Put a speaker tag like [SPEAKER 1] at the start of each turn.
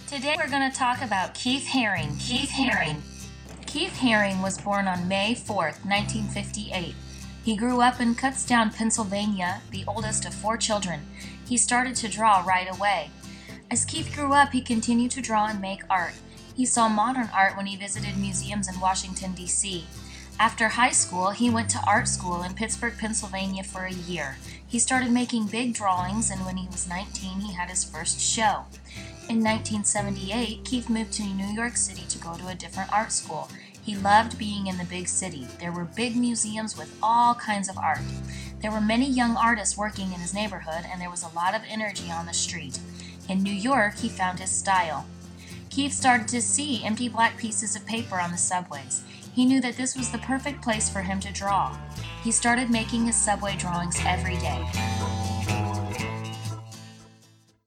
[SPEAKER 1] Today we're going to talk about Keith Haring. Keith Haring was born on May 4th, 1958. He grew up in Kutztown, Pennsylvania, the oldest of 4 children. He started to draw right away. As Keith grew up, he continued to draw and make art. He saw modern art when he visited museums in Washington, D.C. After high school, he went to art school in Pittsburgh, Pennsylvania for a year. He started making big drawings, and when he was 19, he had his first show. In 1978, Keith moved to New York City to go to a different art school. He loved being in the big city. There were big museums with all kinds of art. There were many young artists working in his neighborhood, and there was a lot of energy on the street. In New York, he found his style. Keith started to see empty black pieces of paper on the subways. He knew that this was the perfect place for him to draw. He started making his subway drawings every day.